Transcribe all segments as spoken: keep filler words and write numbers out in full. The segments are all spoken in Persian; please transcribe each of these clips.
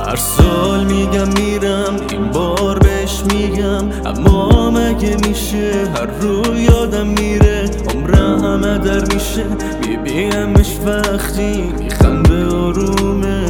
هر سال میگم میرم، این بار بهش میگم، اما مگه میشه هر رو یادم میره، عمرم هدر میشه میبینمش وقتی میخنده آرومه.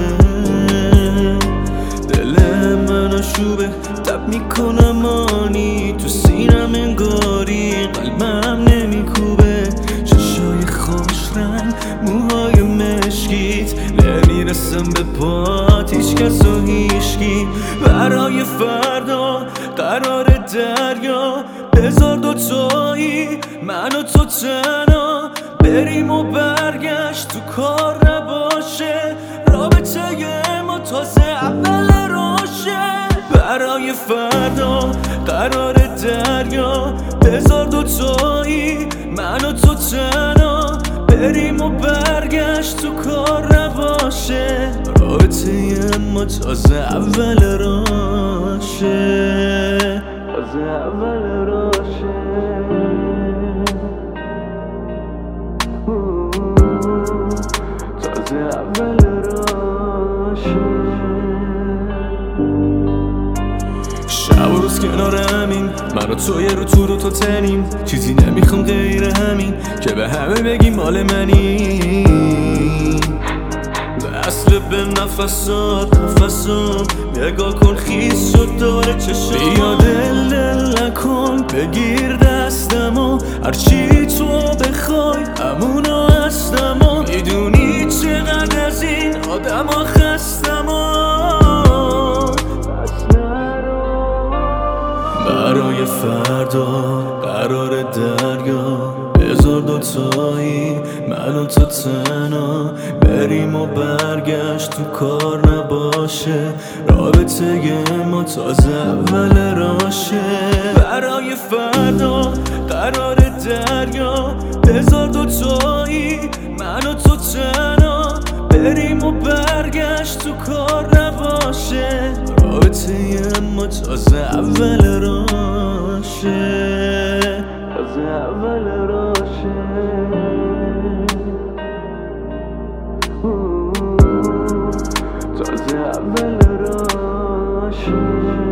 دل من آشوبه تب میکنم آنی تو سینم انگاری قلبم نمیکوبه. چشای خوش رنگ موهای مشکیت نمیرسم به پات هیچ کس و هیچکی. برای فردا قرار دریا بذار دوتایی من و تو تنها بریم و برگشت تو کار نباشه، رابطه ما تازه اول راشه. برای فردا قرار دریا بذار دوتایی من و تو تنها بریم و برگشت تو کار نباشه، رابطه ما تازه اول راشه، تازه اول راشه. تازه اول راشه. شب و روز کنار همین من و تو یه رو تو رو تو تنیم، چیزی نمیخوام غیر همین که به همه بگیم مال منی. اصل به نفسات نفسام نگاه کن خیس شد داره چشم، بیا دل دل نکن بگیر دستمو هرچی تو بخوای همونو هستمو. میدونی چقدر از این آدم ها خستمو. برای فردا قرار دریا بذار دوتایی من و تو تنها بریم و برگشت تو کار نباشه، رابطه ما تازه اول راشه. برای فردا قرار دریا بذار دوتایی من و تو تنها بریم و برگشت تو کار نباشه، رابطه ما تازه اول راشه، تازه اول راشه. تازه اول راشه.